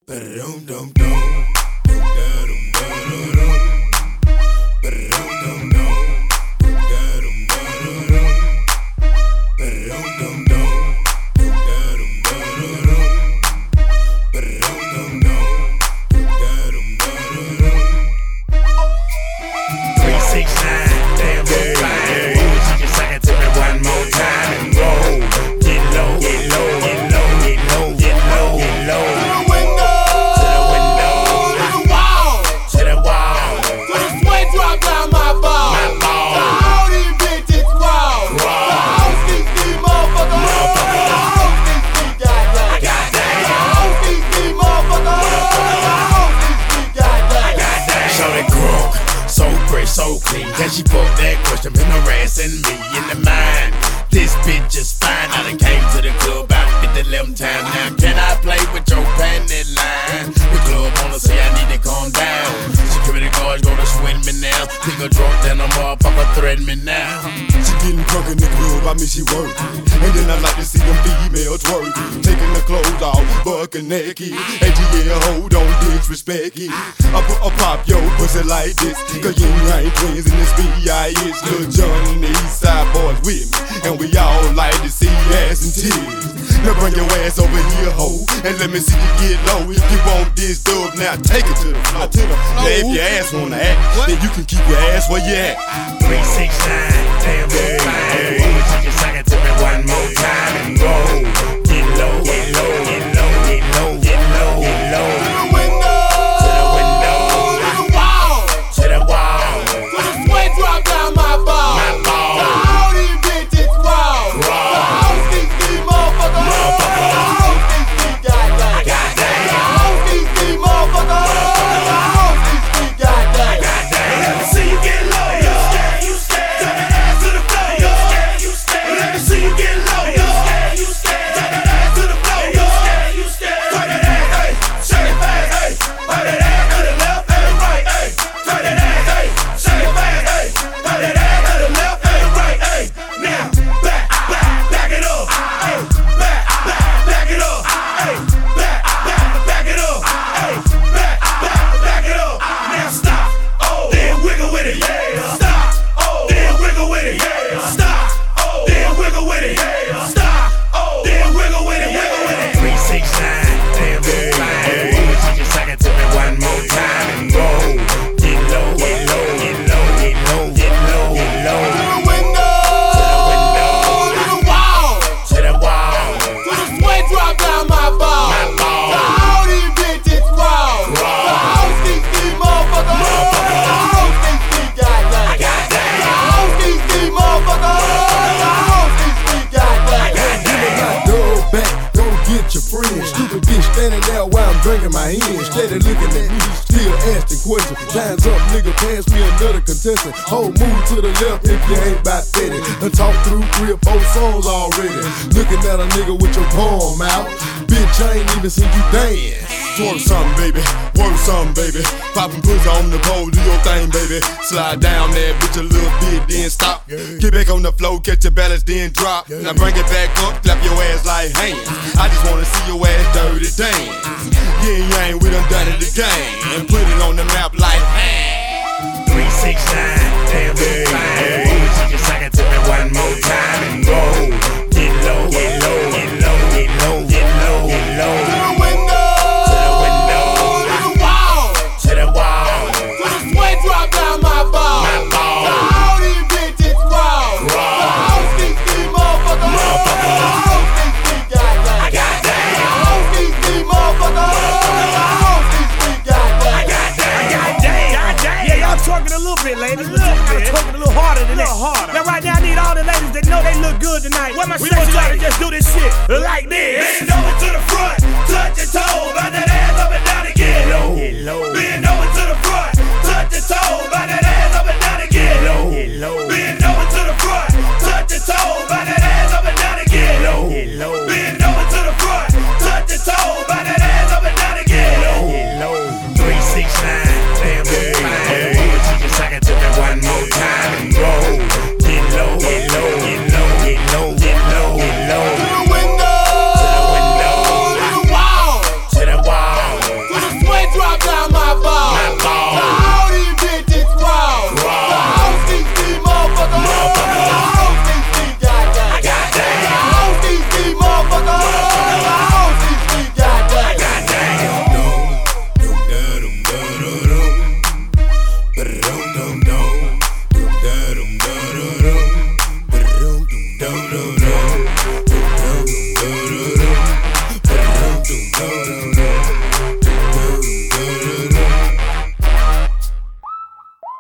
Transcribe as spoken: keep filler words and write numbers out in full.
So clean, can she put that question been harassing me in the mind? This bitch is fine, I done came to the club about fifty eleven times. Now can I play with your panty line? The club wanna say I need to calm down. Security guards gonna swing me now. Pick a drunk, then a motherfucker threaten me now. She getting drunk in the club, I mean she work. And then I like to see them females twerk. Taking the clothes off, bucking naked. And yeah, hold on, disrespect it. I put a pop your pussy like this. Cause you ain't twins in this B I S. Lil Jon and the East Side boys with me. And we all like to see ass and titties. Now bring your ass over here, ho, and let me see you get low. If you want this dub, now take it to the floor. Now if your ass wanna act, then you can keep your ass where you at. Three, six, nine, damn, yeah, fine. She can suck it to me one more time and go. Get low, get low, get low, get low, get low, get low. To the window, to the window, to the wall, to the wall, to the sweat drop down my ball. my ball. All these bitches raw. Raw. All these these motherfuckers. All these these goddamn. Goddamn. All these these motherfuckers. All these these goddamn. Goddamn. Let me see you get low, you scared, you scared. Turn that ass to the floor, you scared, you scared. Let me see you get low, you scared, you scared. Turn that ass to the floor, you scared, you scared. Turn that ass, hey, shake it fast, hey. Turn that ass to the left and right, hey. Turn that ass, hey, shake it fast, hey. Turn that ass to the left and right, hey. Now, back, back, back it up, hey. Back, back, back it up, hey. Back, back, back it up, hey. Back, back, back it up. Now stop, oh, then wiggle with it, yeah. Stop, oh, then wiggle with it, yeah. Stop, oh, then wiggle with it, yeah. Stop, oh, then wiggle with it, wiggle with it. Three, six, nine, damn, yeah, fine. She can suck it to me one more time and go. Get low, get low, get low, get low, get low, get low. To the window, To the window, to the wall, to the wall, to the sweat drop down my ball. my ball. All these bitches raw. Raw. All these these motherfuckers. All these these goddamn. Goddamn. All these these motherfuckers. All these these goddamn. Give me my dog back, go get your friends. Stupid bitch standing there while I'm drinking my hand. Steady looking at me, still asking questions. Time's up, nigga, pass me another contestant. Whole move to the left if you ain't about fitted. Done talk through three or four songs already. Looking at a nigga with your palm out. Bitch, I ain't even seen you dance. Twerk something, baby. Work something, baby. Poppin' pussy on the pole, do your thing, baby. Slide down that bitch a little bit, then stop. Get back on the floor, catch your balance, then drop. Now bring it back up, clap your ass like hands. I just wanna see your ass dirty dance. Yeah, yang, we done done it again. And put it on the map like, hey. Three, six, nine, damn, yeah, fine. She can suck it to me one more time and go. Get low, get low, get low, get low, get low, get low. To the window, To the window, to the wall, to the wall, to the sweat drop down my ball. my ball. All these bitches raw. Raw. All these these motherfuckers. All these these goddamn. Goddamn. All these these motherfuckers. All these these goddamn. Goddamn. Yeah, y'all twerking a little bit, ladies. A little bit. Twerking a little harder than that. Now right now I need all the ladies that know they look good tonight. What my we want y'all to just do this shit like this.